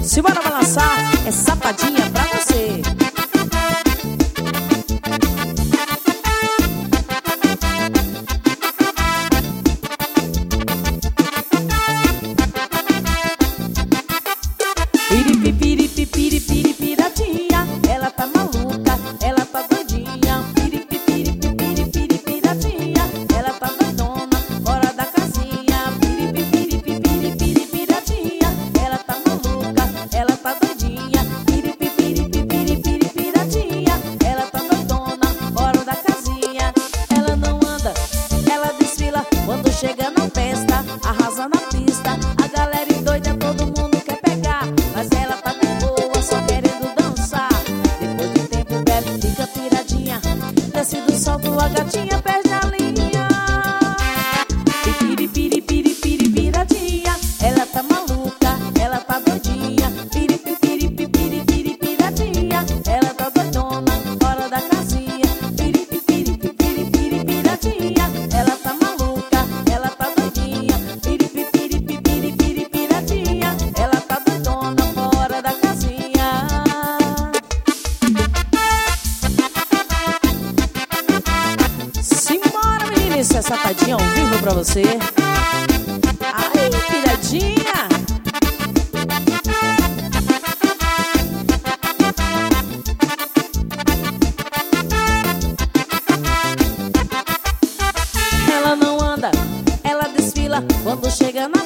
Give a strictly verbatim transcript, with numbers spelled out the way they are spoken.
Simbora balançar, é sapadinha pra você. Piripipiripipiripiratinha, ela tá maluca, ela tá doidinha. Piripipiripipiripiratinha, ela tá doidona, fora da casinha. Piripipiripipiripiratinha, ela tá maluca, ela tá doidinha. Piripipiripipiripiratinha, ela tá doidona, fora da casinha. Ela não anda, ela desfila quando chega na festa, arrasa na pista. A galera endoida, todo mundo quer pegar, mas ela tá de boa, só querendo dançar. Depois de tempo bebe, fica piradinha, desce do salto, a gatinha perde a linha. Piripiripiripiripiratinha, ela tá maluca, ela tá doidinha. Piripipiripiripiratinha, ela tá doidona, fora da casinha. Piripipiripiripiratinha, ela tá maluca, ela tá doidinha. Piripipiripiripiratinha, ela tá doidona, fora da casinha. Simbora, menina, isso é sapadinha ao vivo pra você. Ai, piradinha. Ela não anda, ela desfila quando chega na